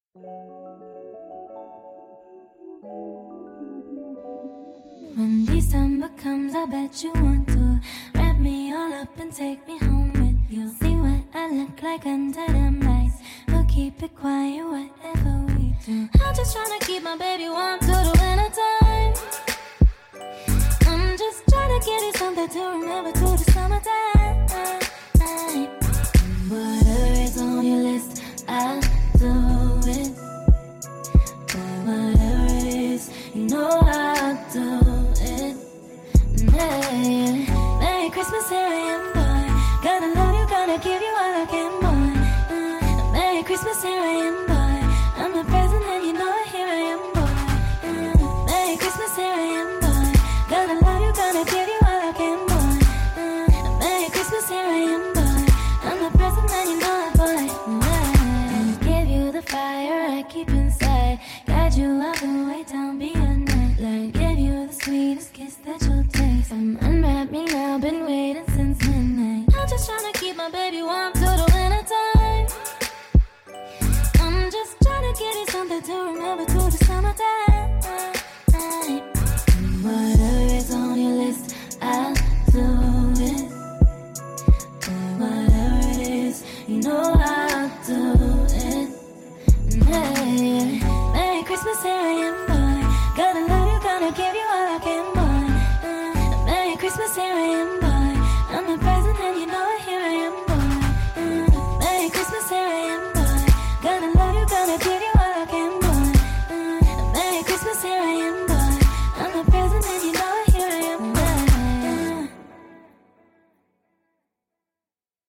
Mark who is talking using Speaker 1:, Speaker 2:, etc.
Speaker 1: When December comes, I bet you want to wrap me all up and take me home with you. See what I look like under them lights. We'll keep it quiet, whatever we do. I'm just trying to keep my baby warm till the winter time. I'm just trying to get you something to remember till the summertime. Whatever is on your list, I'll do it. But whatever it is, you know I'll do it. Yeah. Merry Christmas, here I am, boy. Gonna love you, gonna give you all I can, boy. Merry Christmas, here I am, boy. I'm the present and you know here I am, boy. Merry Christmas, here I am, boy. Gonna love you, gonna give you all I can, boy. Merry Christmas, here I am, boy. I'm the present and you know it, boy. I give you the fire I keep inside. Guide you all the way down beyond night light. Give you the sweetest kiss that you'll taste. Unwrap me now, been waiting since midnight. I'm just trying to keep my baby warm till the winter time. I'm just trying to get you something to remember till the summertime. Whatever is on your list, I'll do it. But whatever it is, you know I'll do it. Yeah.